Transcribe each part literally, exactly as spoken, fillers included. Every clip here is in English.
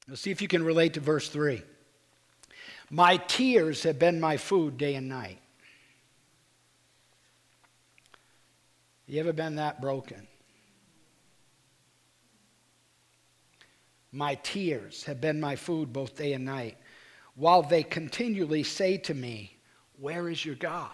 Let's see if you can relate to verse three. My tears have been my food day and night. You ever been that broken? My tears have been my food both day and night, while they continually say to me, where is your God?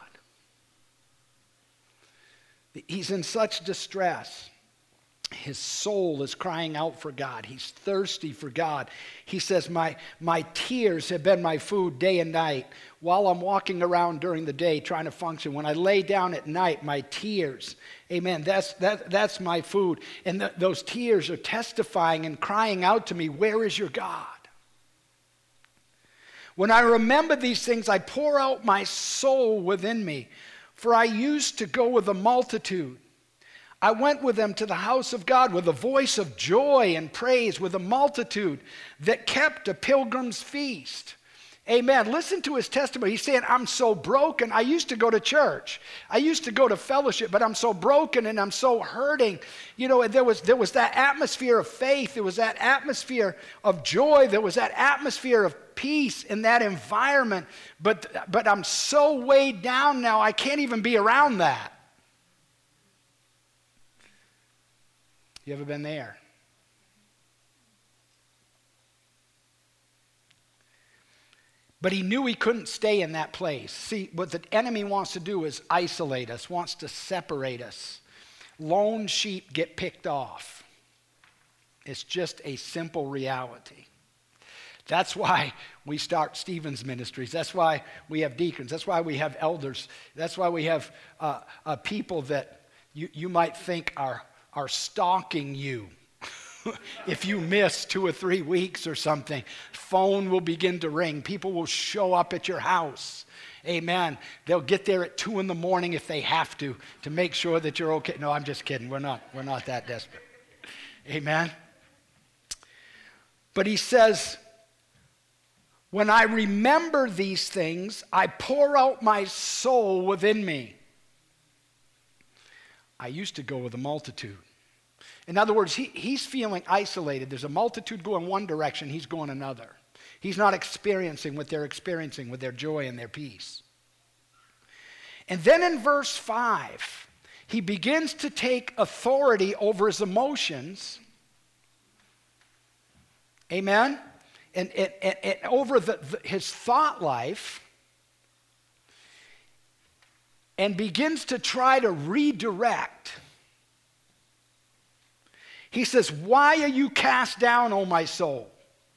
He's in such distress. His soul is crying out for God. He's thirsty for God. He says, my, my tears have been my food day and night while I'm walking around during the day trying to function. When I lay down at night, my tears, amen, that's, that, that's my food. And th- those tears are testifying and crying out to me, where is your God? When I remember these things, I pour out my soul within me, for I used to go with a multitude. I went with them to the house of God with a voice of joy and praise, with a multitude that kept a pilgrim's feast. Amen. Listen to his testimony. He's saying, I'm so broken. I used to go to church. I used to go to fellowship, but I'm so broken and I'm so hurting. You know, there was, there was that atmosphere of faith. There was that atmosphere of joy. There was that atmosphere of peace in that environment. But, but I'm so weighed down now, I can't even be around that. You ever been there? But he knew he couldn't stay in that place. See, what the enemy wants to do is isolate us, wants to separate us. Lone sheep get picked off. It's just a simple reality. That's why we start Stephen's ministries. That's why we have deacons. That's why we have elders. That's why we have uh, uh, people that you, you might think are are stalking you. If you miss two or three weeks or something, phone will begin to ring. People will show up at your house. Amen. They'll get there at two in the morning if they have to, to make sure that you're okay. No, I'm just kidding. We're not, we're not that desperate. Amen. But he says, when I remember these things, I pour out my soul within me. I used to go with a multitude. In other words, he, he's feeling isolated. There's a multitude going one direction, he's going another. He's not experiencing what they're experiencing with their joy and their peace. And then in verse five, he begins to take authority over his emotions. Amen? And, and, and, and over the, the, his thought life. And begins to try to redirect. He says, why are you cast down, O my soul?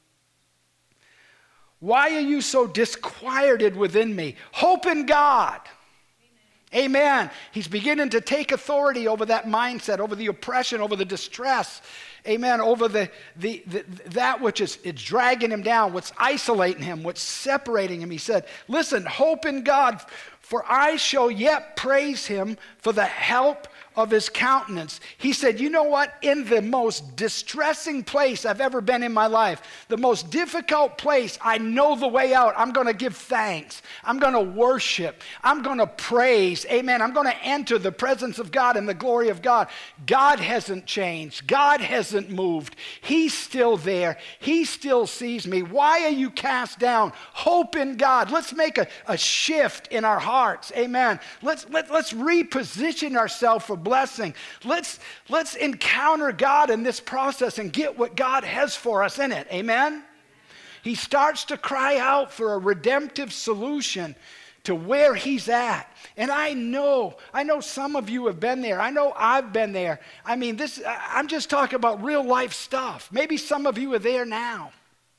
Why are you so disquieted within me? Hope in God. Amen. Amen. He's beginning to take authority over that mindset, over the oppression, over the distress. Amen. Over the, the, the that which is it's dragging him down, what's isolating him, what's separating him. He said, listen, hope in God, for I shall yet praise him for the help of his countenance. He said, you know what? In the most distressing place I've ever been in my life, the most difficult place, I know the way out. I'm going to give thanks. I'm going to worship. I'm going to praise. Amen. I'm going to enter the presence of God and the glory of God. God hasn't changed. God hasn't moved. He's still there. He still sees me. Why are you cast down? Hope in God. Let's make a, a shift in our hearts. Amen. Let's, let, let's reposition ourselves for blessing. Let's, let's encounter God in this process and get what God has for us in it. Amen? He starts to cry out for a redemptive solution to where he's at. And I know, I know some of you have been there. I know I've been there. I mean, this, I'm just talking about real life stuff. Maybe some of you are there now.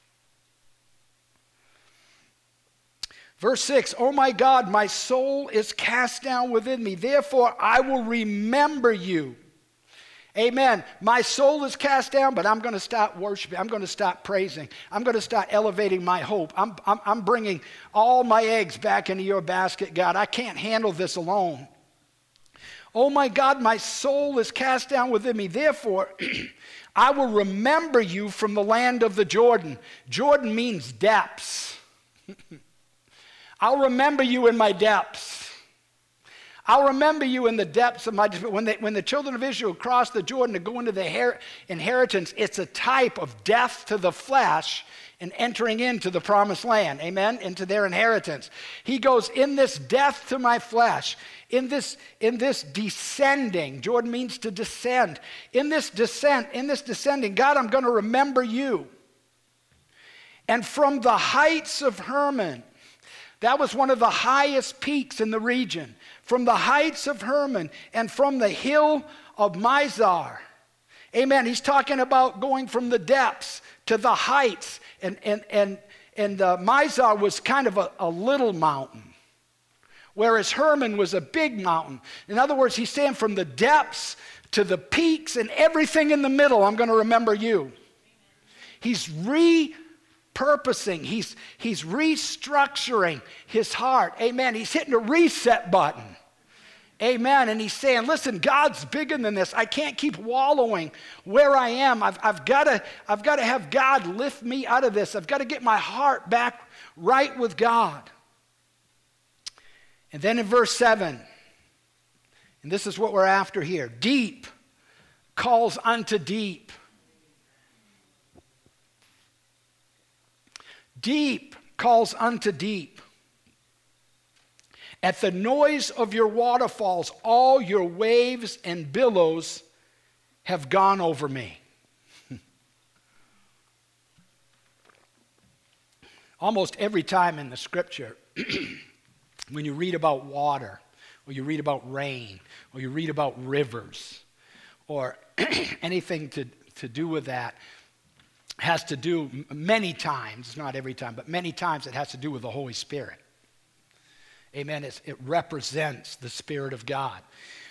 Verse six, oh my God, my soul is cast down within me. Therefore, I will remember you. Amen. My soul is cast down, but I'm going to stop worshiping. I'm going to stop praising. I'm going to start elevating my hope. I'm, I'm, I'm bringing all my eggs back into your basket, God. I can't handle this alone. Oh my God, my soul is cast down within me. Therefore, I will remember you from the land of the Jordan. Jordan means depths. I'll remember you in my depths. I'll remember you in the depths of my, when, they, when the children of Israel crossed the Jordan to go into the her, inheritance, it's a type of death to the flesh and entering into the promised land, amen, into their inheritance. He goes, in this death to my flesh, in this, in this descending, Jordan means to descend, in this descent, in this descending, God, I'm going to remember you. And from the heights of Hermon, that was one of the highest peaks in the region. From the heights of Hermon and from the hill of Mizar. Amen. He's talking about going from the depths to the heights. And, and, and, and uh, Mizar was kind of a, a little mountain, whereas Hermon was a big mountain. In other words, he's saying from the depths to the peaks and everything in the middle, I'm going to remember you. He's re Purposing, he's, he's restructuring his heart. Amen. He's hitting a reset button. Amen. And he's saying, listen, God's bigger than this. I can't keep wallowing where I am. I've, I've got to, I've got to have God lift me out of this. I've got to get my heart back right with God. And then in verse seven, and this is what we're after here, deep calls unto deep. Deep calls unto deep. At the noise of your waterfalls, all your waves and billows have gone over me. Almost every time in the scripture, when you read about water, or you read about rain, or you read about rivers, or anything to, to do with that, has to do many times, not every time, but many times it has to do with the Holy Spirit. Amen. It's, it represents the Spirit of God.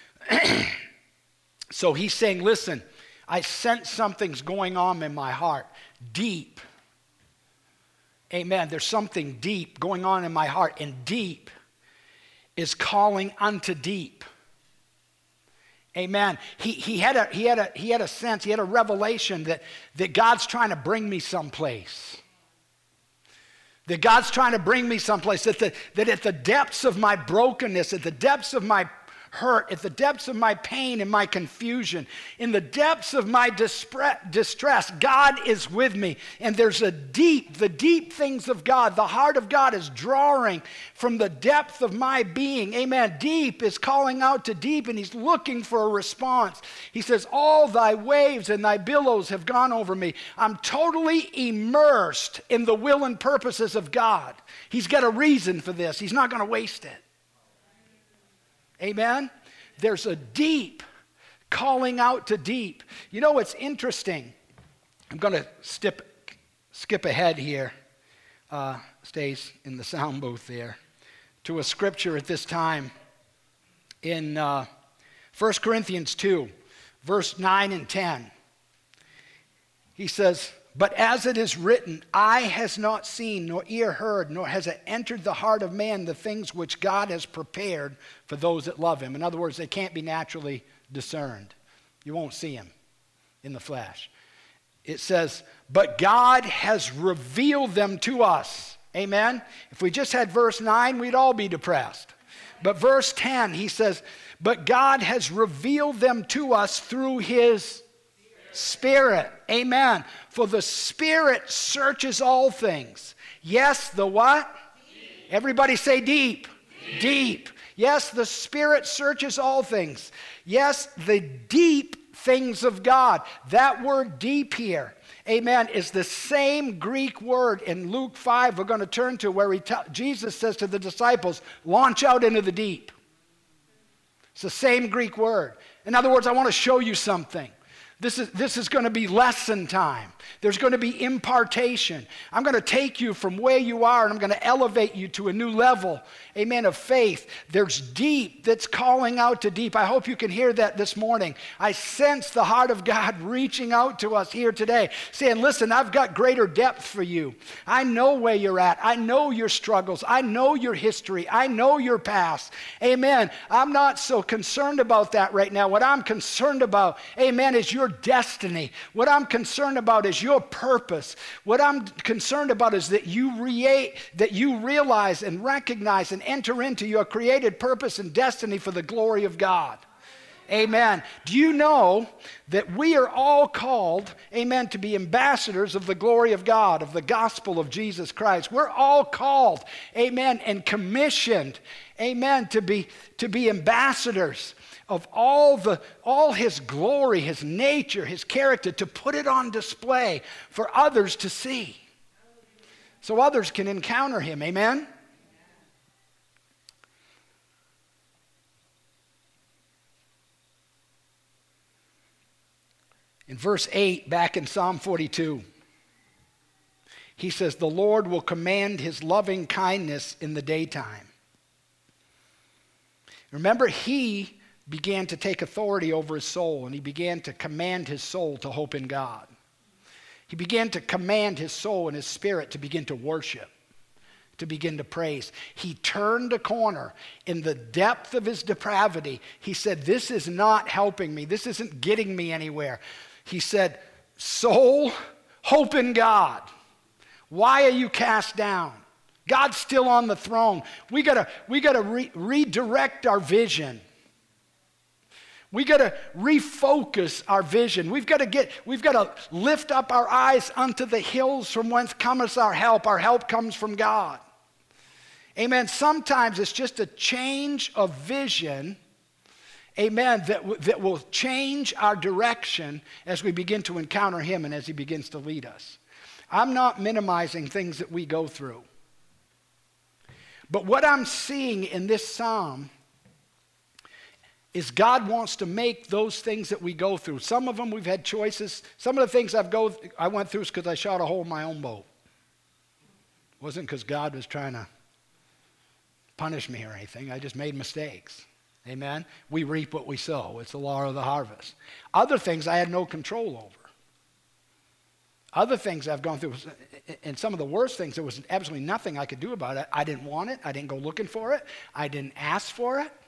So he's saying, listen, I sense something's going on in my heart. Deep. Amen. There's something deep going on in my heart, and deep is calling unto deep. Amen. He, he, had a, he, had a, he had a sense, he had a revelation that, that God's trying to bring me someplace. That God's trying to bring me someplace. That, the, that at the depths of my brokenness, at the depths of my hurt, at the depths of my pain and my confusion, in the depths of my distress, God is with me. And there's a deep, the deep things of God, the heart of God is drawing from the depth of my being. Amen. Deep is calling out to deep, and he's looking for a response. He says, all thy waves and thy billows have gone over me. I'm totally immersed in the will and purposes of God. He's got a reason for this. He's not going to waste it. Amen? There's a deep calling out to deep. You know what's interesting? I'm going to skip, skip ahead here, uh, stays in the sound booth there, to a scripture at this time in uh, First Corinthians two, verse nine and ten. He says, but as it is written, eye has not seen, nor ear heard, nor has it entered the heart of man the things which God has prepared for those that love him. In other words, they can't be naturally discerned. You won't see him in the flesh. It says, but God has revealed them to us. Amen? If we just had verse nine, we'd all be depressed. But verse ten, he says, but God has revealed them to us through his Spirit. Amen. For the Spirit searches all things. Yes, the what? Deep. Everybody say deep. Deep. Deep. Yes, the Spirit searches all things. Yes, the deep things of God. That word deep here, amen, is the same Greek word in Luke five we're going to turn to, where he Jesus says to the disciples, launch out into the deep. It's the same Greek word. In other words, I want to show you something. This is, this is going to be lesson time. There's going to be impartation. I'm going to take you from where you are, and I'm going to elevate you to a new level, amen, of faith. There's deep that's calling out to deep. I hope you can hear that this morning. I sense the heart of God reaching out to us here today, saying, listen, I've got greater depth for you. I know where you're at. I know your struggles. I know your history. I know your past. Amen. I'm not so concerned about that right now. What I'm concerned about, amen, is your destiny. What I'm concerned about is your purpose. What I'm concerned about is that you, rea- that you realize and recognize and enter into your created purpose and destiny for the glory of God. Amen. Do you know that we are all called, amen, to be ambassadors of the glory of God, of the gospel of Jesus Christ? We're all called, amen, and commissioned, amen, to be, to be ambassadors of all, the, all his glory, his nature, his character, to put it on display for others to see so others can encounter him. Amen? In verse eight, back in Psalm forty-two, he says, the Lord will command his loving kindness in the daytime. Remember, he began to take authority over his soul, and he began to command his soul to hope in God. He began to command his soul and his spirit to begin to worship, to begin to praise. He turned a corner in the depth of his depravity. He said, this is not helping me. This isn't getting me anywhere. He said, soul, hope in God. Why are you cast down? God's still on the throne. We gotta, we gotta re- redirect our vision. We gotta refocus our vision. We've gotta get, we've gotta lift up our eyes unto the hills from whence cometh our help. Our help comes from God. Amen. Sometimes it's just a change of vision, amen, that, w- that will change our direction as we begin to encounter him and as he begins to lead us. I'm not minimizing things that we go through. But what I'm seeing in this psalm is God wants to make those things that we go through. Some of them we've had choices. Some of the things I've go, I went through is because I shot a hole in my own boat. It wasn't because God was trying to punish me or anything. I just made mistakes. Amen? We reap what we sow. It's the law of the harvest. Other things I had no control over. Other things I've gone through, and some of the worst things, there was absolutely nothing I could do about it. I didn't want it. I didn't go looking for it. I didn't ask for it.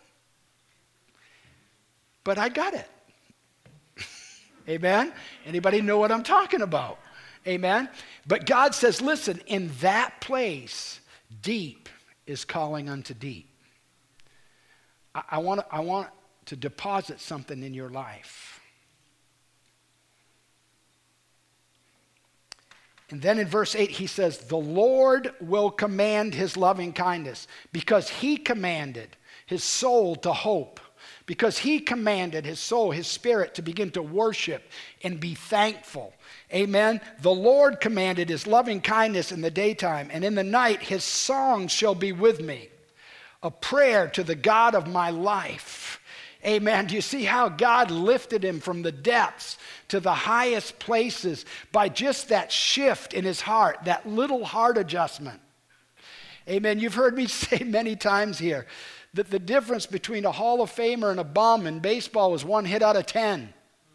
But I got it. Amen? Anybody know what I'm talking about? Amen? But God says, listen, in that place, deep is calling unto deep. I, I, want, I want to deposit something in your life. And then in verse eight, he says, the Lord will command his loving kindness, because he commanded his soul to hope, because he commanded his soul, his spirit, to begin to worship and be thankful. Amen. The Lord commanded his loving kindness in the daytime, and in the night his song shall be with me, a prayer to the God of my life. Amen. Do you see how God lifted him from the depths to the highest places by just that shift in his heart, that little heart adjustment? Amen. You've heard me say many times here that the difference between a Hall of Famer and a bum in baseball is one hit out of ten.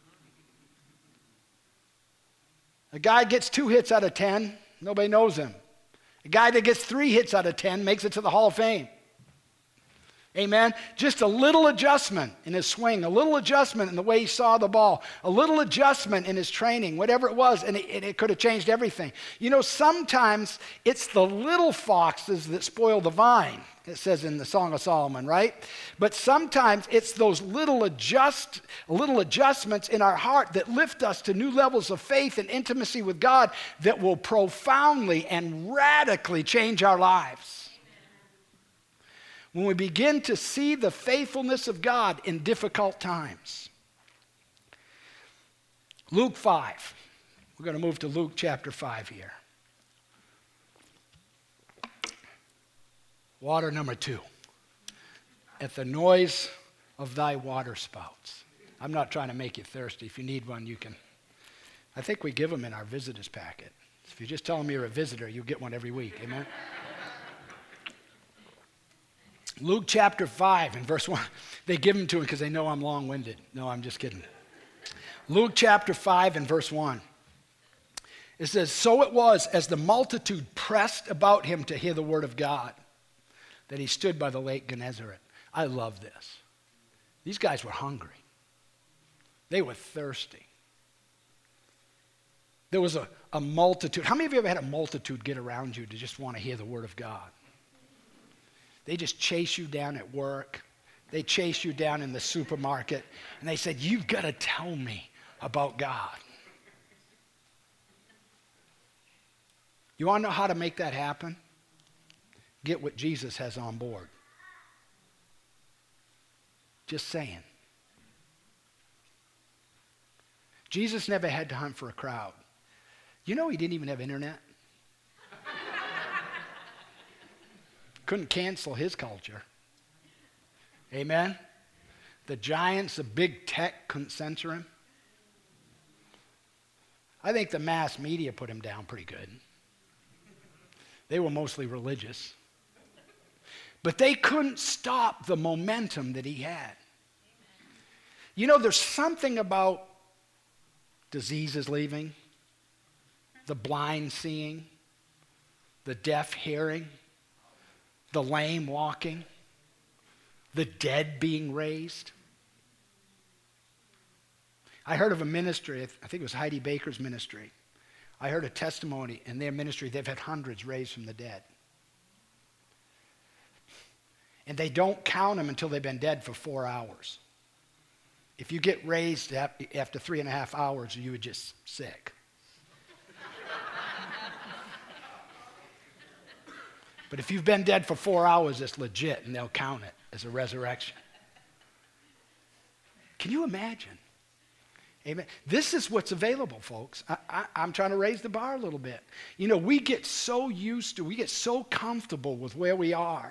A guy gets two hits out of ten, nobody knows him. A guy that gets three hits out of ten makes it to the Hall of Fame. Amen. Just a little adjustment in his swing, a little adjustment in the way he saw the ball, a little adjustment in his training, whatever it was, and it, it could have changed everything. You know, sometimes it's the little foxes that spoil the vine, it says in the Song of Solomon, right? But sometimes it's those little adjust, little adjustments in our heart that lift us to new levels of faith and intimacy with God that will profoundly and radically change our lives. When we begin to see the faithfulness of God in difficult times. Luke five. We're going to move to Luke chapter five here. Water number two. At the noise of thy water spouts. I'm not trying to make you thirsty. If you need one, you can. I think we give them in our visitors packet. If you just tell them you're a visitor, you get one every week. Amen? Luke chapter five and verse one. They give them to him because they know I'm long-winded. No, I'm just kidding. Luke chapter five and verse one. It says, so it was as the multitude pressed about him to hear the word of God, that he stood by the lake Gennesaret. I love this. These guys were hungry. They were thirsty. There was a, a multitude. How many of you ever had a multitude get around you to just want to hear the word of God? They just chase you down at work. They chase you down in the supermarket. And they said, you've got to tell me about God. You want to know how to make that happen? Get what Jesus has on board. Just saying. Jesus never had to hunt for a crowd. You know he didn't even have internet? Couldn't cancel his culture. Amen? The giants of big tech couldn't censor him. I think the mass media put him down pretty good. They were mostly religious. But they couldn't stop the momentum that he had. You know, there's something about diseases leaving, the blind seeing, the deaf hearing, the lame walking, the dead being raised. I heard of a ministry, I think it was Heidi Baker's ministry. I heard a testimony in their ministry, they've had hundreds raised from the dead. And they don't count them until they've been dead for four hours. If you get raised after three and a half hours, you were just sick. But if you've been dead for four hours, it's legit, and they'll count it as a resurrection. Can you imagine? Amen. This is what's available, folks. I, I, I'm trying to raise the bar a little bit. You know, we get so used to, we get so comfortable with where we are.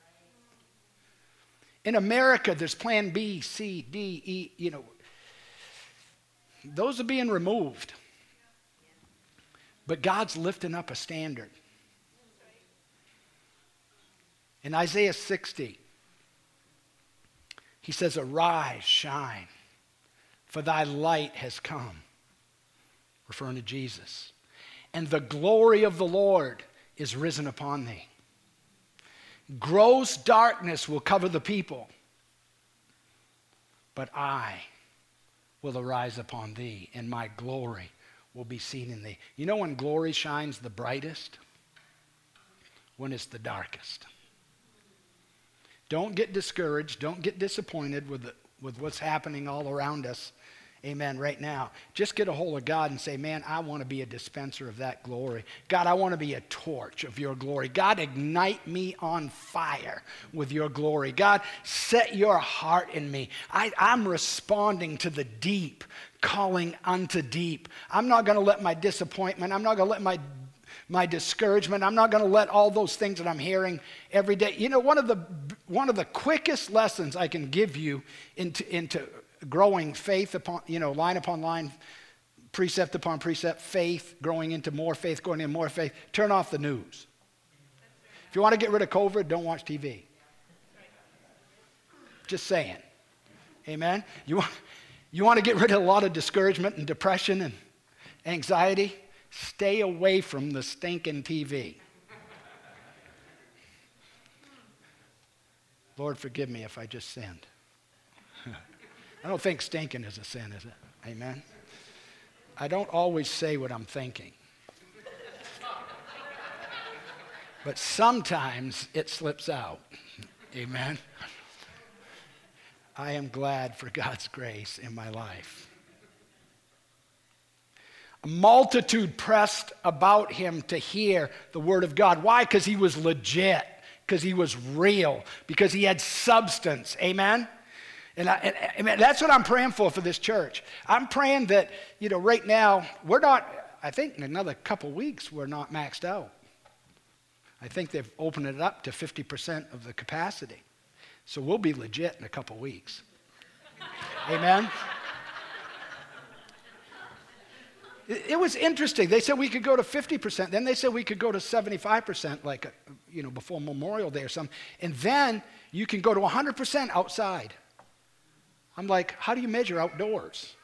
In America, there's plan B, C, D, E, you know. Those are being removed. But God's lifting up a standard. In Isaiah sixty, he says, arise, shine, for thy light has come, referring to Jesus. And the glory of the Lord is risen upon thee. Gross darkness will cover the people, but I will arise upon thee, and my glory will be seen in thee. You know when glory shines the brightest? When it's the darkest. Don't get discouraged. Don't get disappointed with, the, with what's happening all around us. Amen, right now. Just get a hold of God and say, man, I want to be a dispenser of that glory. God, I want to be a torch of your glory. God, ignite me on fire with your glory. God, set your heart in me. I, I'm responding to the deep, calling unto deep. I'm not going to let my disappointment, I'm not going to let my my discouragement, I'm not going to let all those things that I'm hearing every day. You know, one of the one of the quickest lessons I can give you into into growing faith upon, you know, line upon line, precept upon precept, faith, growing into more faith, going into more faith, turn off the news. If you want to get rid of COVID, don't watch T V. Just saying. Amen? You want, you want to get rid of a lot of discouragement and depression and anxiety? Stay away from the stinking T V. Lord, forgive me if I just sinned. I don't think stinking is a sin, is it? Amen? I don't always say what I'm thinking. But sometimes it slips out. Amen? I am glad for God's grace in my life. A multitude pressed about him to hear the word of God. Why? Because he was legit. Because he was real. Because he had substance. Amen? And, I, and, and that's what I'm praying for for this church. I'm praying that, you know, right now, we're not, I think in another couple weeks, we're not maxed out. I think they've opened it up to fifty percent of the capacity. So we'll be legit in a couple weeks. Amen? It, it was interesting. They said we could go to fifty percent. Then they said we could go to seventy-five percent, like, a, you know, before Memorial Day or something. And then you can go to one hundred percent outside. I'm like, how do you measure outdoors?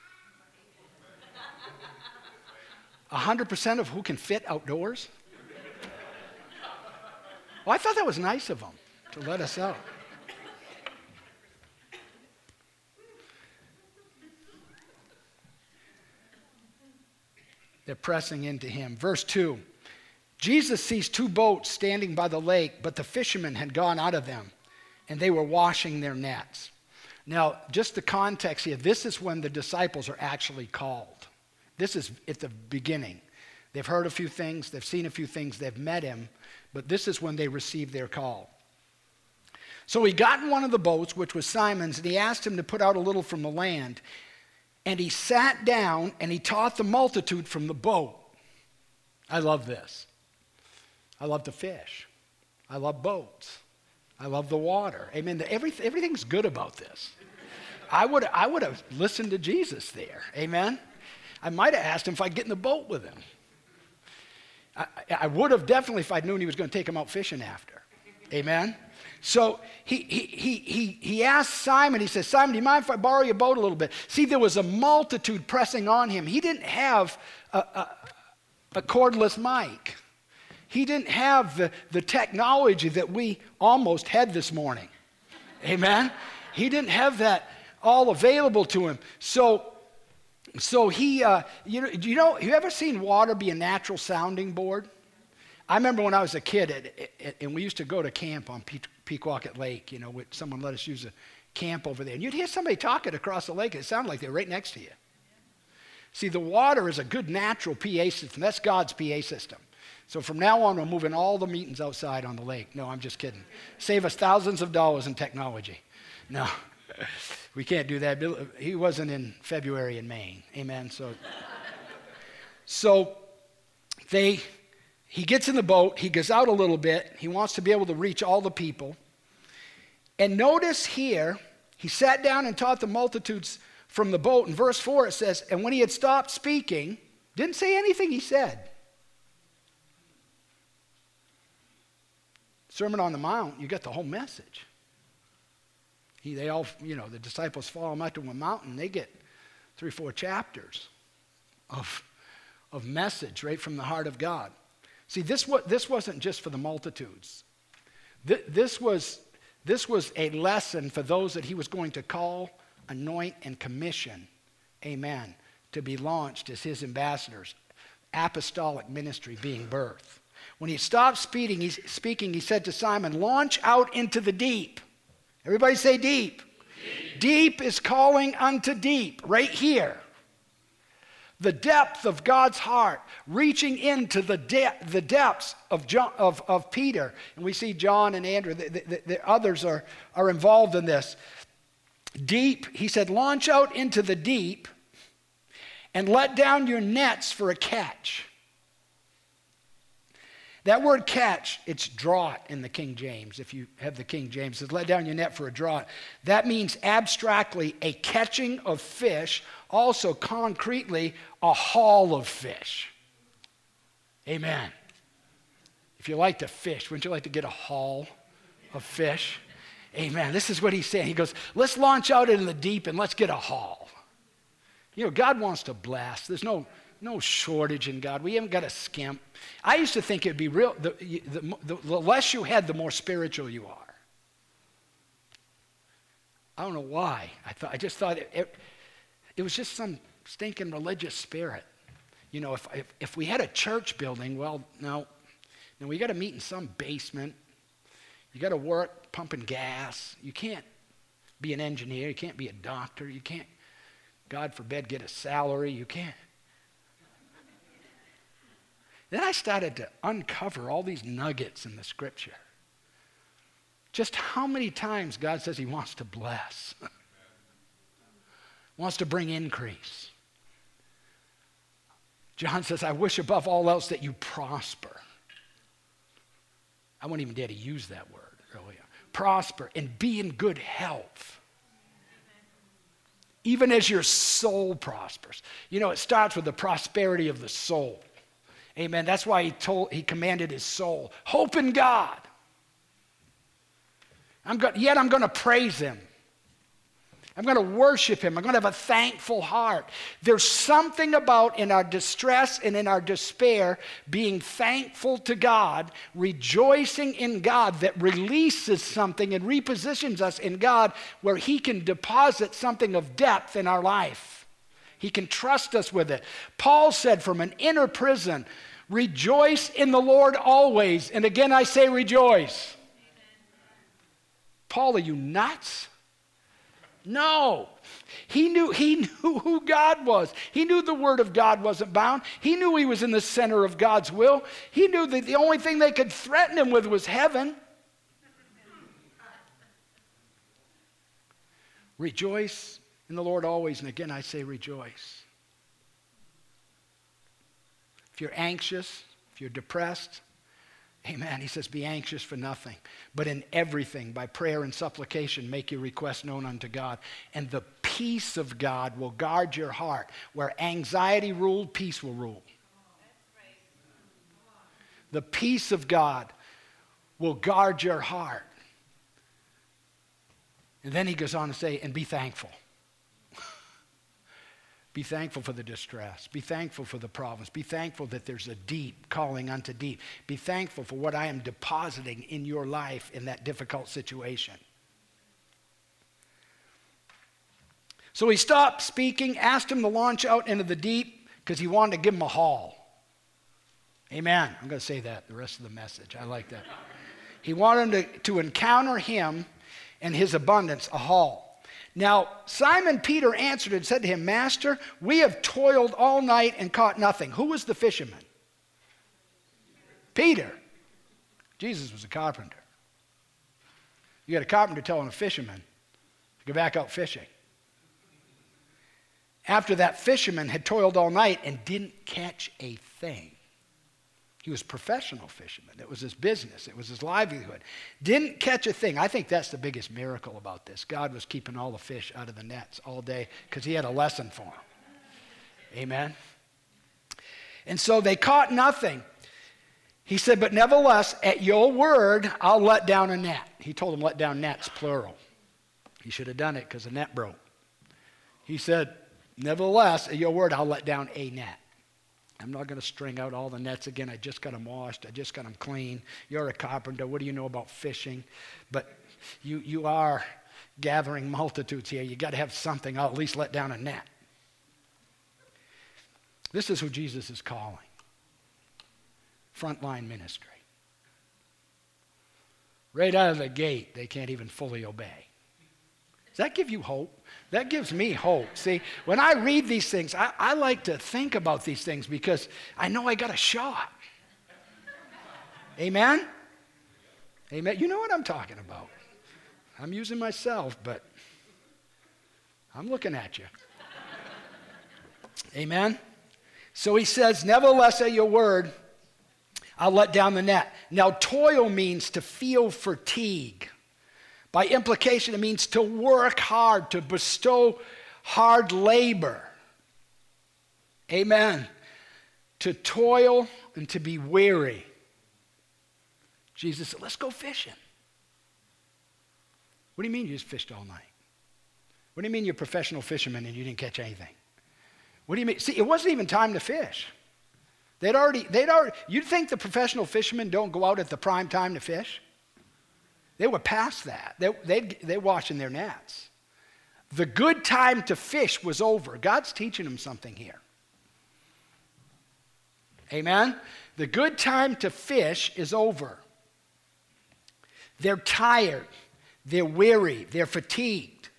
one hundred percent of who can fit outdoors? Well, I thought that was nice of them to let us out. They're pressing into him. Verse two, Jesus sees two boats standing by the lake, but the fishermen had gone out of them, and they were washing their nets. Now, just the context here, this is when the disciples are actually called. This is at the beginning. They've heard a few things, they've seen a few things, they've met him, but this is when they received their call. So he got in one of the boats, which was Simon's, and he asked him to put out a little from the land. And he sat down and he taught the multitude from the boat. I love this. I love to fish. I love boats. I love the water. Amen. Everything, everything's good about this. I would, I would have listened to Jesus there. Amen. I might have asked him if I'd get in the boat with him. I, I would have definitely if I'd known he was going to take him out fishing after. Amen. So he, he, he, he, he asked Simon, he says, Simon, do you mind if I borrow your boat a little bit? See, there was a multitude pressing on him. He didn't have a, a, a cordless mic. He didn't have the, the technology that we almost had this morning. Amen? He didn't have that all available to him. So, so he, uh, you know, do you know, you ever seen water be a natural sounding board? I remember when I was a kid, it, it, and we used to go to camp on Pe- Pequawket Lake, you know, with, someone let us use a camp over there. And you'd hear somebody talking across the lake, and it sounded like they were right next to you. See, the water is a good natural P A system. That's God's P A system. So from now on, we're moving all the meetings outside on the lake. No, I'm just kidding. Save us thousands of dollars in technology. No, we can't do that. He wasn't in February in Maine. Amen. So, so they... He gets in the boat, he goes out a little bit, he wants to be able to reach all the people. And notice here, he sat down and taught the multitudes from the boat. In verse four it says, and when he had stopped speaking, didn't say anything he said. Sermon on the Mount, you get the whole message. He, they all, you know, the disciples follow him out to a mountain, they get three, four chapters of, of message right from the heart of God. See, this, was, this wasn't just for the multitudes. This, this, was, this was a lesson for those that he was going to call, anoint, and commission, amen, to be launched as his ambassadors. Apostolic ministry being birthed. When he stopped speaking, he, speaking, he said to Simon, launch out into the deep. Everybody say deep. Deep, deep is calling unto deep, right here. The depth of God's heart, reaching into the, de- the depths of, John, of, of Peter. And we see John and Andrew, the, the, the others are, are involved in this. Deep, he said, launch out into the deep and let down your nets for a catch. That word catch, it's draught in the King James. If you have the King James, it says let down your net for a draught. That means abstractly a catching of fish, also concretely a haul of fish. Amen. If you like to fish, wouldn't you like to get a haul of fish? Amen. This is what he's saying. He goes, let's launch out into the deep and let's get a haul. You know, God wants to bless. There's no... No shortage in God. We haven't got a skimp. I used to think it'd be real, the, the, the, the less you had, the more spiritual you are. I don't know why. I thought I just thought it, it, it was just some stinking religious spirit. You know, if, if, if we had a church building, well, no. No, we got to meet in some basement. You got to work pumping gas. You can't be an engineer. You can't be a doctor. You can't, God forbid, get a salary. You can't. Then I started to uncover all these nuggets in the scripture. Just how many times God says he wants to bless, wants to bring increase. John says, I wish above all else that you prosper. I wouldn't even dare to use that word earlier. Prosper and be in good health. Even as your soul prospers. You know, it starts with the prosperity of the soul. Amen. That's why he told, he commanded his soul, hope in God. I'm go- yet I'm going to praise him. I'm going to worship him. I'm going to have a thankful heart. There's something about in our distress and in our despair being thankful to God, rejoicing in God that releases something and repositions us in God where he can deposit something of depth in our life. He can trust us with it. Paul said from an inner prison, rejoice in the Lord always. And again, I say rejoice. Paul, are you nuts? No. He knew, he knew who God was. He knew the word of God wasn't bound. He knew he was in the center of God's will. He knew that the only thing they could threaten him with was heaven. Rejoice in the Lord always. And again, I say rejoice. If you're anxious, if you're depressed, amen, he says, be anxious for nothing, but in everything, by prayer and supplication, make your requests known unto God. And the peace of God will guard your heart. Where anxiety ruled, peace will rule. The peace of God will guard your heart. And then he goes on to say, and be thankful. Be thankful for the distress. Be thankful for the problems. Be thankful that there's a deep calling unto deep. Be thankful for what I am depositing in your life in that difficult situation. So he stopped speaking, asked him to launch out into the deep because he wanted to give him a haul. Amen. I'm going to say that the rest of the message. I like that. He wanted him to, to encounter him and his abundance, a haul. Now, Simon Peter answered and said to him, Master, we have toiled all night and caught nothing. Who was the fisherman? Peter. Jesus was a carpenter. You got a carpenter telling a fisherman to go back out fishing. After that fisherman had toiled all night and didn't catch a thing. He was a professional fisherman. It was his business. It was his livelihood. Didn't catch a thing. I think that's the biggest miracle about this. God was keeping all the fish out of the nets all day because he had a lesson for them. Amen. And so they caught nothing. He said, but nevertheless, at your word, I'll let down a net. He told them let down nets, plural. He should have done it because the net broke. He said, nevertheless, at your word, I'll let down a net. I'm not going to string out all the nets again. I just got them washed. I just got them clean. You're a carpenter. What do you know about fishing? But you, you are gathering multitudes here. You got to have something. I'll at least let down a net. This is who Jesus is calling. Frontline ministry. Right out of the gate, they can't even fully obey. Does that give you hope? That gives me hope. See, when I read these things, I, I like to think about these things because I know I got a shot. Amen? Amen. You know what I'm talking about. I'm using myself, but I'm looking at you. Amen? So he says, nevertheless at your word, I'll let down the net. Now, toil means to feel fatigue. By implication, it means to work hard, to bestow hard labor. Amen. To toil and to be weary. Jesus said, let's go fishing. What do you mean you just fished all night? What do you mean you're a professional fisherman and you didn't catch anything? What do you mean? See, it wasn't even time to fish. They'd already, they'd already, you'd think the professional fishermen don't go out at the prime time to fish? They were past that. They, they, they're washing their nets. The good time to fish was over. God's teaching them something here. Amen? The good time to fish is over. They're tired. They're weary. They're fatigued.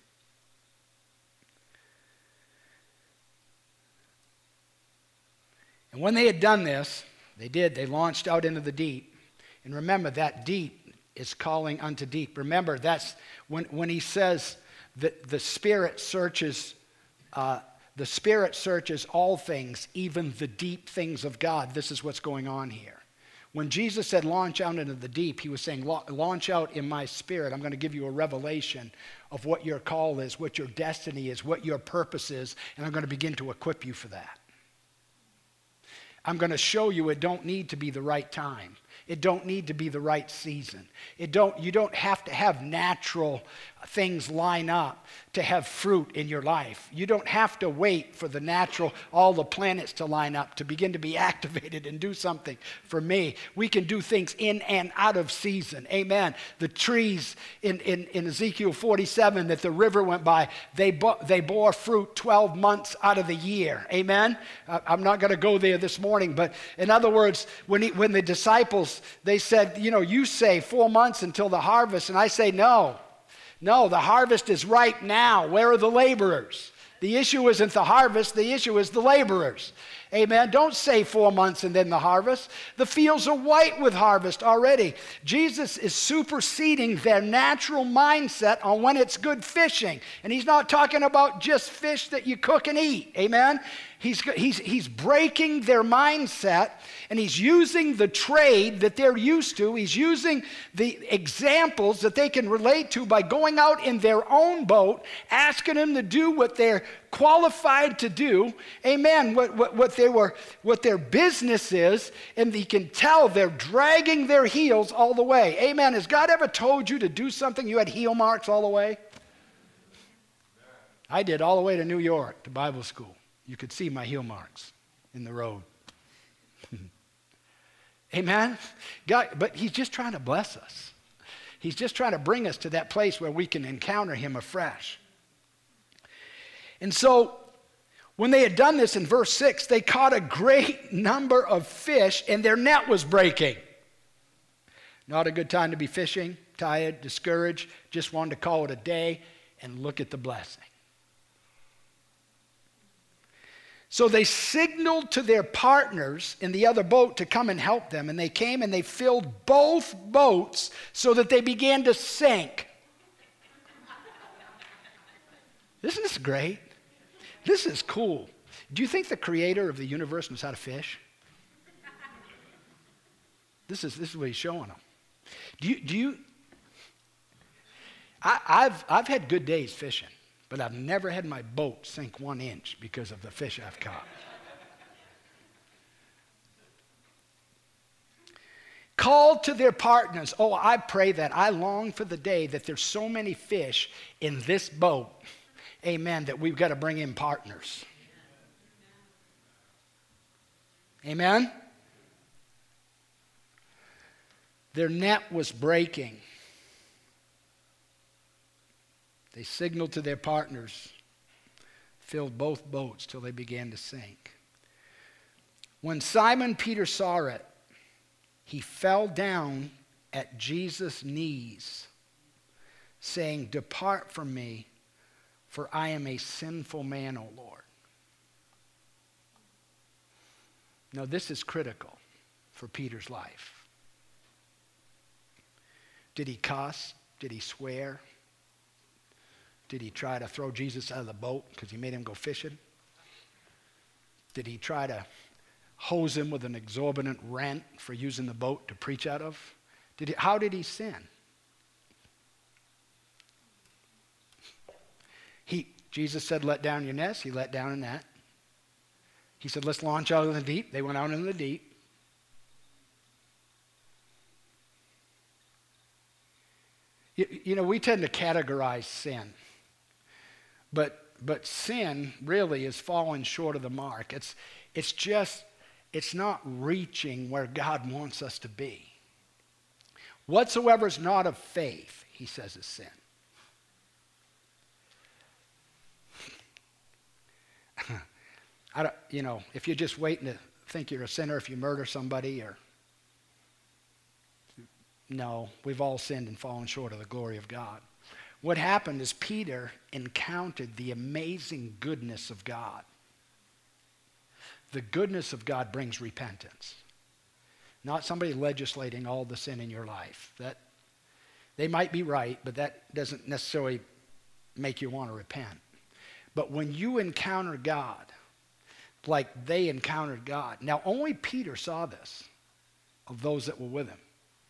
And when they had done this, they did. They launched out into the deep. And remember, that deep is calling unto deep. Remember, that's when, when he says that the Spirit searches, uh, the Spirit searches all things, even the deep things of God. This is what's going on here. When Jesus said launch out into the deep, he was saying launch out in my Spirit. I'm going to give you a revelation of what your call is, what your destiny is, what your purpose is, and I'm going to begin to equip you for that. I'm going to show you it don't need to be the right time. It don't need to be the right season. It don't, you don't have to have natural things line up to have fruit in your life. You don't have to wait for the natural, all the planets to line up to begin to be activated and do something for me. We can do things in and out of season. Amen. The trees in, in, in Ezekiel forty-seven that the river went by, they, bo- they bore fruit twelve months out of the year. Amen. Uh, I'm not going to go there this morning, but in other words, when, he, when the disciples, they said, you know, you say four months until the harvest, and I say no. No, the harvest is ripe now. Where are the laborers? The issue isn't the harvest. The issue is the laborers. Amen. Don't say four months and then the harvest. The fields are white with harvest already. Jesus is superseding their natural mindset on when it's good fishing. And he's not talking about just fish that you cook and eat. Amen. He's, he's, he's breaking their mindset, and he's using the trade that they're used to. He's using the examples that they can relate to by going out in their own boat, asking them to do what they're qualified to do. Amen. What, what, what, they were, what their business is, and you can tell they're dragging their heels all the way. Amen. Has God ever told you to do something you had heel marks all the way? I did, all the way to New York to Bible school. You could see my heel marks in the road. Amen? God, but he's just trying to bless us. He's just trying to bring us to that place where we can encounter him afresh. And so, when they had done this in verse six, they caught a great number of fish, and their net was breaking. Not a good time to be fishing, tired, discouraged, just wanted to call it a day and look at the blessing. So they signaled to their partners in the other boat to come and help them. And they came and they filled both boats so that they began to sink. Isn't this great? This is cool. Do you think the creator of the universe knows how to fish? This is, this is what he's showing them. Do you, do you I, I've, I've had good days fishing. But I've never had my boat sink one inch because of the fish I've caught. Called to their partners. Oh, I pray that. I long for the day that there's so many fish in this boat. Amen. That we've got to bring in partners. Amen. Their net was breaking. They signaled to their partners, filled both boats till they began to sink. When Simon Peter saw it, he fell down at Jesus' knees, saying, "Depart from me, for I am a sinful man, O Lord." Now, this is critical for Peter's life. Did he cuss? Did he swear? Did he try to throw Jesus out of the boat because he made him go fishing? Did he try to hose him with an exorbitant rent for using the boat to preach out of? Did he, how did he sin? He, Jesus said, "Let down your nets." He let down a net. He said, "Let's launch out in the deep." They went out in the deep. You, you know, we tend to categorize sin. But but sin really is falling short of the mark. It's it's just, it's not reaching where God wants us to be. Whatsoever is not of faith, he says, is sin. I don't, you know, if you're just waiting to think you're a sinner if you murder somebody, or no, we've all sinned and fallen short of the glory of God. What happened is Peter encountered the amazing goodness of God. The goodness of God brings repentance. Not somebody legislating all the sin in your life. That they might be right, but that doesn't necessarily make you want to repent. But when you encounter God, like they encountered God. Now, only Peter saw this of those that were with him.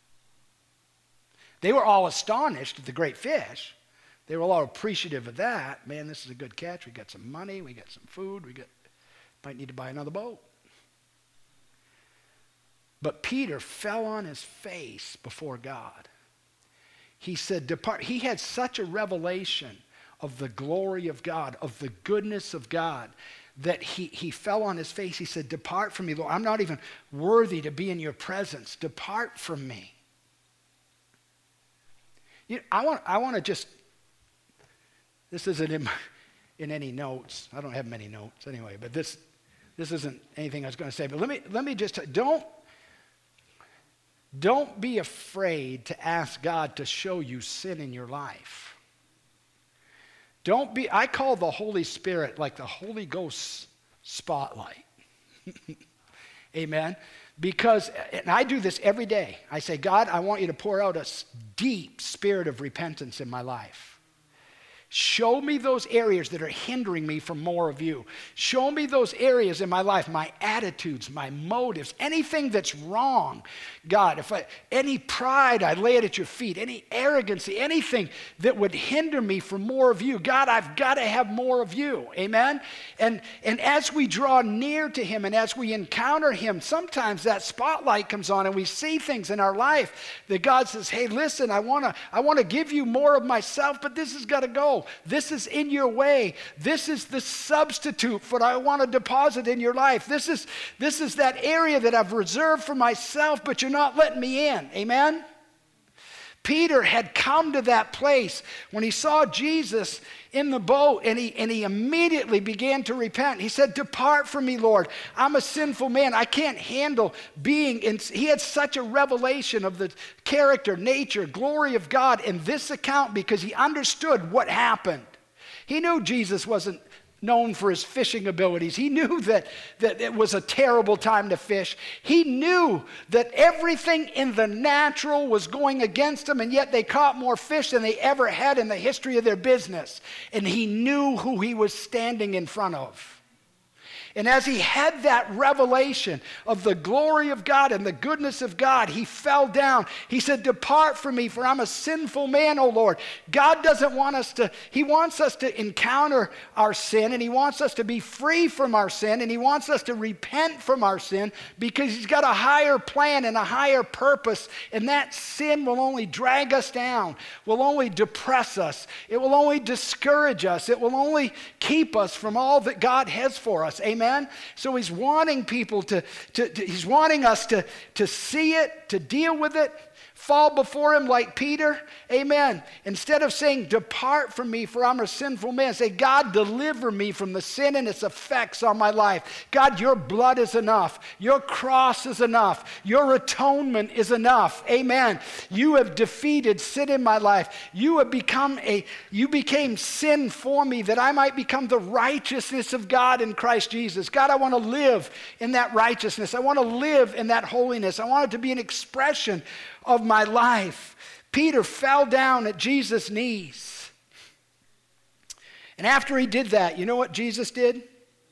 They were all astonished at the great fish. They were all appreciative of that. Man, this is a good catch. We got some money. We got some food. We got, might need to buy another boat. But Peter fell on his face before God. He said, depart. He had such a revelation of the glory of God, of the goodness of God, that he, he fell on his face. He said, depart from me, Lord. I'm not even worthy to be in your presence. Depart from me. You know, I want, I want to just, this isn't in, my, in any notes. I don't have many notes anyway, but this, this isn't anything I was going to say. But let me, let me just, don't, don't be afraid to ask God to show you sin in your life. Don't be, I call the Holy Spirit like the Holy Ghost spotlight. Amen? Because, and I do this every day. I say, God, I want you to pour out a deep spirit of repentance in my life. Show me those areas that are hindering me from more of you. Show me those areas in my life, my attitudes, my motives, anything that's wrong. God, if I, any pride, I lay it at your feet, any arrogancy, anything that would hinder me from more of you. God, I've got to have more of you. Amen? And, and as we draw near to him and as we encounter him, sometimes that spotlight comes on and we see things in our life that God says, hey, listen, I want to I want to give you more of myself, but this has got to go. This is in your way. This is the substitute for what I want to deposit in your life. This is, this is that area that I've reserved for myself, but you're not letting me in. Amen? Peter had come to that place when he saw Jesus in the boat, and he, and he immediately began to repent. He said, depart from me, Lord. I'm a sinful man. I can't handle being in. He had such a revelation of the character, nature, glory of God in this account because he understood what happened. He knew Jesus wasn't known for his fishing abilities. He knew that, that it was a terrible time to fish. He knew that everything in the natural was going against him, and yet they caught more fish than they ever had in the history of their business. And he knew who he was standing in front of. And as he had that revelation of the glory of God and the goodness of God, he fell down. He said, depart from me, for I'm a sinful man, O Lord. God doesn't want us to, he wants us to encounter our sin, and he wants us to be free from our sin, and he wants us to repent from our sin because he's got a higher plan and a higher purpose, and that sin will only drag us down, will only depress us, it will only discourage us, it will only keep us from all that God has for us. Amen. Amen? So he's wanting people to, to, to, he's wanting us to, to see it, to deal with it, fall before him like Peter. Amen. Instead of saying, depart from me, for I'm a sinful man, say, God, deliver me from the sin and its effects on my life. God, your blood is enough. Your cross is enough. Your atonement is enough. Amen. You have defeated sin in my life. You have become a, you became sin for me that I might become the righteousness of God in Christ Jesus. God, I want to live in that righteousness. I want to live in that holiness. I want it to be an expression of my life. Peter fell down at Jesus' knees. And after he did that, you know what Jesus did?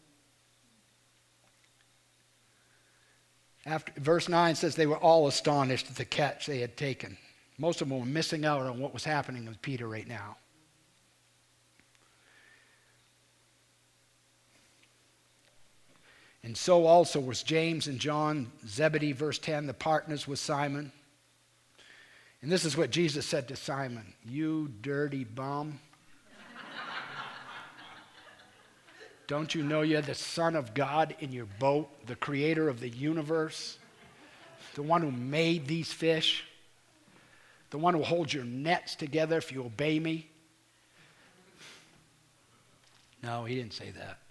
After, verse nine says they were all astonished at the catch they had taken. Most of them were missing out on what was happening with Peter right now. And so also was James and John, Zebedee, verse ten, the partners with Simon. And this is what Jesus said to Simon, you dirty bum. Don't you know you're the Son of God in your boat, the creator of the universe, the one who made these fish, the one who holds your nets together if you obey me? No, he didn't say that.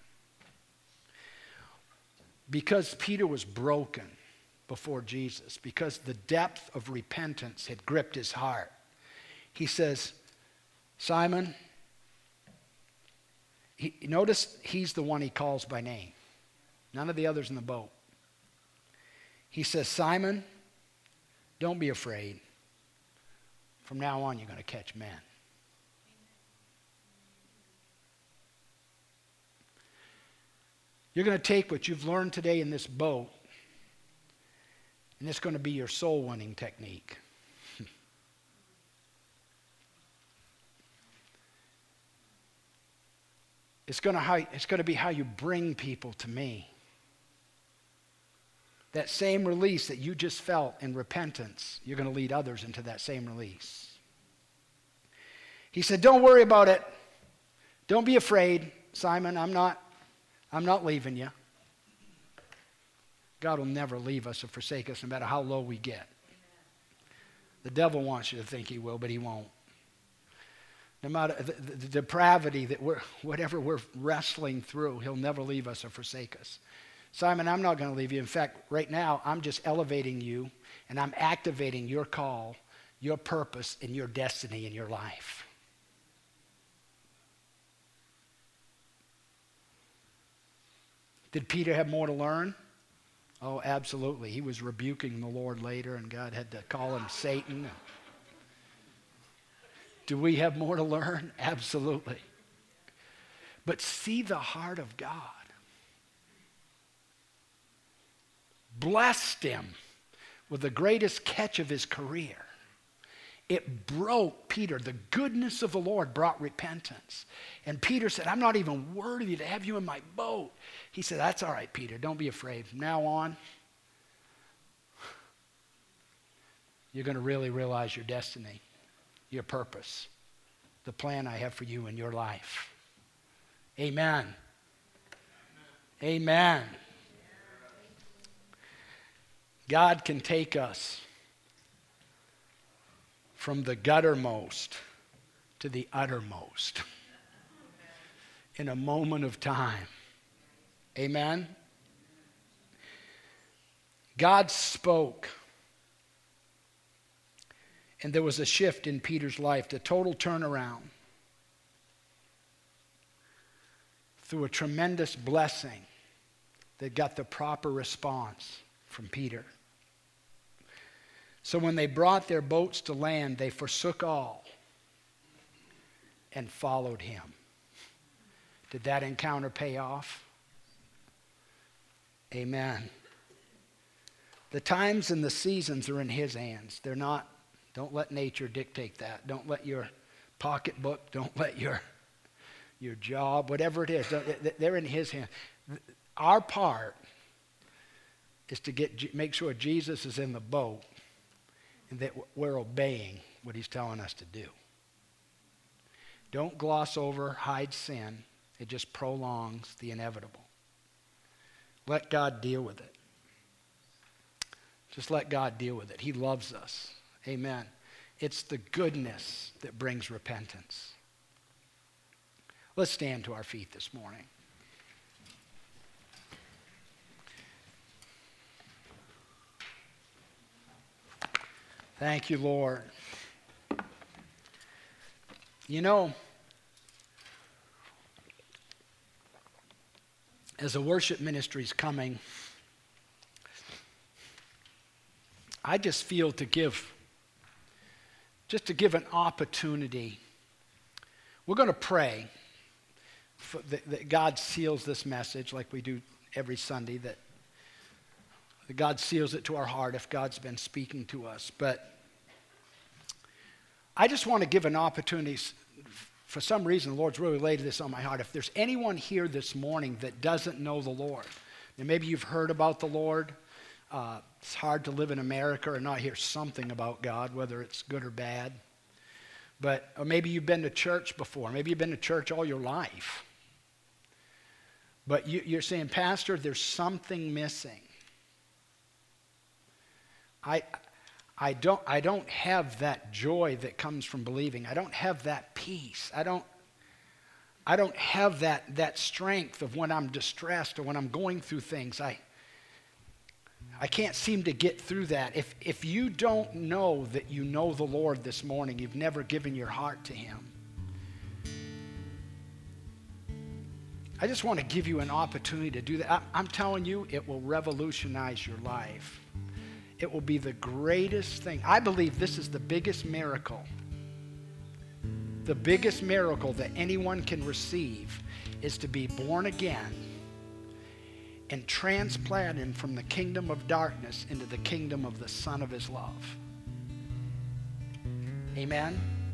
Because Peter was broken before Jesus, because the depth of repentance had gripped his heart, he says, Simon, he, notice he's the one he calls by name, none of the others in the boat. He says, Simon, don't be afraid. From now on, you're going to catch men. You're going to take what you've learned today in this boat, and it's going to be your soul-winning technique. It's going to how, it's going to be how you bring people to me. That same release that you just felt in repentance, you're going to lead others into that same release. He said, don't worry about it. Don't be afraid, Simon. I'm not, I'm not leaving you. God will never leave us or forsake us no matter how low we get. The devil wants you to think he will, but he won't. No matter the, the, the depravity that we're, whatever we're wrestling through, he'll never leave us or forsake us. Simon, I'm not going to leave you. In fact, right now, I'm just elevating you, and I'm activating your call, your purpose, and your destiny in your life. Did Peter have more to learn? Oh, absolutely. He was rebuking the Lord later, and God had to call him Satan. Do we have more to learn? Absolutely. But see the heart of God. Blessed him with the greatest catch of his career. It broke Peter. The goodness of the Lord brought repentance. And Peter said, I'm not even worthy to have you in my boat. He said, that's all right, Peter. Don't be afraid. From now on, you're going to really realize your destiny, your purpose, the plan I have for you in your life. Amen. Amen. Amen. God can take us from the guttermost to the uttermost in a moment of time. Amen? God spoke, and there was a shift in Peter's life, the total turnaround through a tremendous blessing that got the proper response from Peter. So when they brought their boats to land, they forsook all and followed him. Did that encounter pay off? Amen. The times and the seasons are in his hands. They're not, don't let nature dictate that. Don't let your pocketbook, don't let your, your job, whatever it is, they're in his hands. Our part is to get, make sure Jesus is in the boat and that we're obeying what he's telling us to do. Don't gloss over, hide sin. It just prolongs the inevitable. Let God deal with it. Just let God deal with it. He loves us. Amen. It's the goodness that brings repentance. Let's stand to our feet this morning. Thank you, Lord. You know, as a worship ministry is coming, I just feel to give, just to give an opportunity. We're going to pray for that, that God seals this message like we do every Sunday, that that God seals it to our heart if God's been speaking to us. But I just want to give an opportunity. For some reason, the Lord's really laid this on my heart. If there's anyone here this morning that doesn't know the Lord, and maybe you've heard about the Lord, uh, it's hard to live in America and not hear something about God, whether it's good or bad. But or maybe you've been to church before. Maybe you've been to church all your life. But you, you're saying, Pastor, there's something missing. I, I, don't, I don't have that joy that comes from believing. I don't have that peace. I don't, I don't have that, that strength of when I'm distressed or when I'm going through things. I, I can't seem to get through that. If, if you don't know that you know the Lord this morning, you've never given your heart to him, I just want to give you an opportunity to do that. I, I'm telling you, it will revolutionize your life. It will be the greatest thing. I believe this is the biggest miracle. The biggest miracle that anyone can receive is to be born again and transplanted from the kingdom of darkness into the kingdom of the Son of his love. Amen?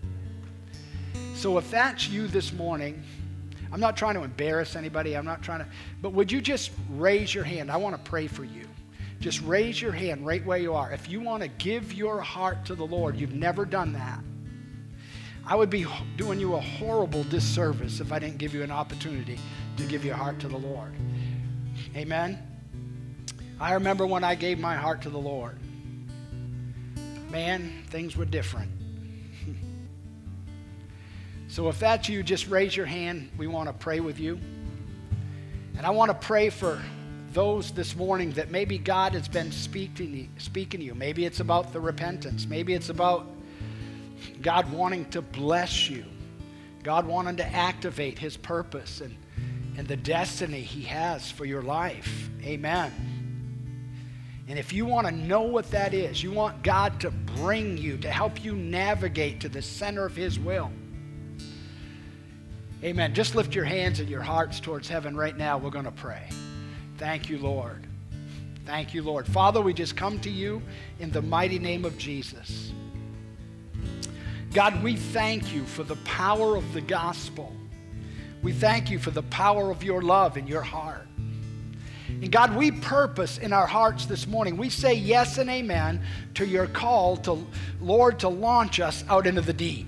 So if that's you this morning, I'm not trying to embarrass anybody. I'm not trying to, but would you just raise your hand? I want to pray for you. just raise your hand right where you are. If you want to give your heart to the Lord, you've never done that, I would be doing you a horrible disservice if I didn't give you an opportunity to give your heart to the Lord. Amen? I remember when I gave my heart to the Lord. Man, things were different. So if that's you, just raise your hand. We want to pray with you. And I want to pray for those this morning that maybe God has been speaking, speaking to you. Maybe it's about the repentance. Maybe it's about God wanting to bless you. God wanting to activate his purpose and, and the destiny he has for your life. Amen. And if you want to know what that is, you want God to bring you, to help you navigate to the center of his will. Amen. Just lift your hands and your hearts towards heaven right now. We're going to pray. Thank you, Lord. Thank you, Lord. Father, we just come to you in the mighty name of Jesus. God, we thank you for the power of the gospel. We thank you for the power of your love in your heart. And God, we purpose in our hearts this morning. We say yes and amen to your call, to Lord, to launch us out into the deep.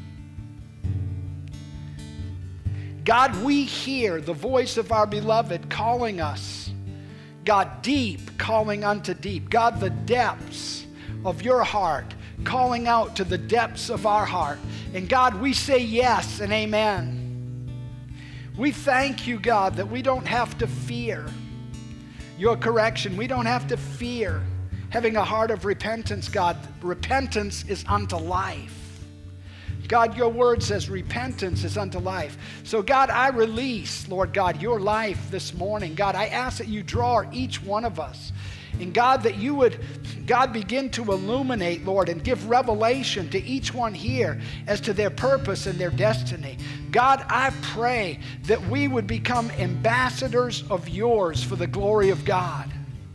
God, we hear the voice of our beloved calling us. God, deep, calling unto deep. God, the depths of your heart, calling out to the depths of our heart. And God, we say yes and amen. We thank you, God, that we don't have to fear your correction. We don't have to fear having a heart of repentance, God. Repentance is unto life. God, your word says repentance is unto life. So God, I release, Lord God, your life this morning. God, I ask that you draw each one of us. And God, that you would, God, begin to illuminate, Lord, and give revelation to each one here as to their purpose and their destiny. God, I pray that we would become ambassadors of yours for the glory of God.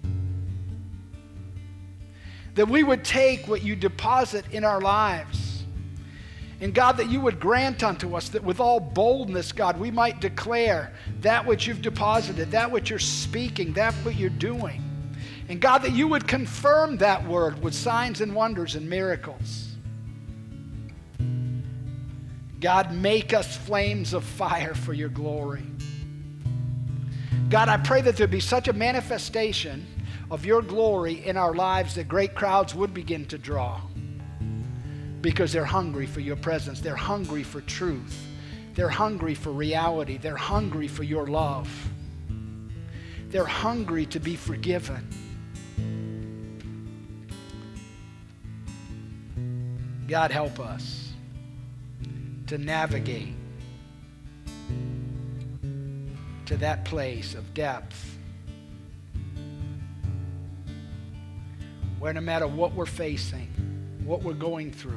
That we would take what you deposit in our lives. And God, that you would grant unto us that with all boldness, God, we might declare that which you've deposited, that which you're speaking, that what you're doing. And God, that you would confirm that word with signs and wonders and miracles. God, make us flames of fire for your glory. God, I pray that there'd be such a manifestation of your glory in our lives that great crowds would begin to draw. Because they're hungry for your presence. They're hungry for truth. They're hungry for reality. They're hungry for your love. They're hungry to be forgiven. God, help us to navigate to that place of depth where no matter what we're facing, what we're going through,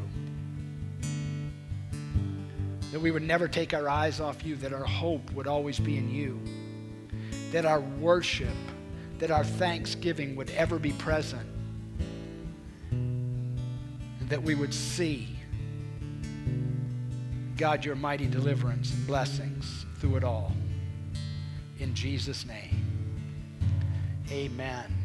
that we would never take our eyes off you, that our hope would always be in you, that our worship, that our thanksgiving would ever be present, and that we would see, God, your mighty deliverance and blessings through it all. In Jesus' name, amen.